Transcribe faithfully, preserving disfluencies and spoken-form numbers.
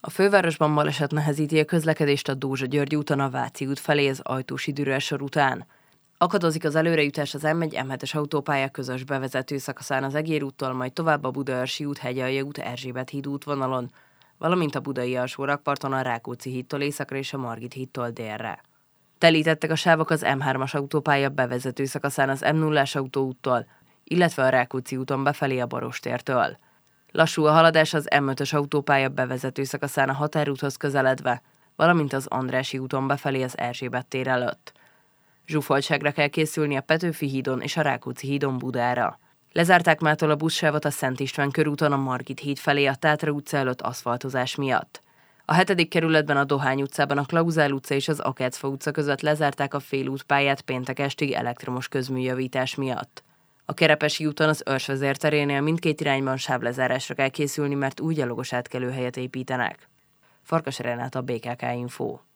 A fővárosban baleset nehezíti a közlekedést a Dózsa-György úton a Váci út felé az Ajtósi Dürősor után. Akadozik az előrejutás az M egy M hetes autópálya közös bevezető szakaszán az Egér úttól, majd tovább a Budaörsi út, Hegyalja út, Erzsébet híd útvonalon, valamint a budai alsó rakparton a Rákóczi hídtól északra és a Margit hídtól délre. Telítettek a sávok az M hármas autópálya bevezető szakaszán az M nullás autóúttól, illetve a Rákóczi úton befelé a Barostértől. Lassú a haladás az M ötös autópálya bevezető szakaszán a Határúthoz közeledve, valamint az Andrássy úton befelé az Erzsébet tér előtt. Zsúfoltságra kell készülni a Petőfi hídon és a Rákóczi hídon Budára. Lezárták mától a buszsávot a Szent István körúton a Margit híd felé a Tátra utca előtt aszfaltozás miatt. A hetedik kerületben a Dohány utcában a Klauzál utca és az Akácfa utca között lezárták a félútpályát péntek estig elektromos közműjavítás miatt. A Kerepesi úton az Őrsvezér terénél mindkét irányban sávlezárásra kell készülni, mert új gyalogos átkelőhelyet építenek. Farkas Renát, a bé ká ká Info.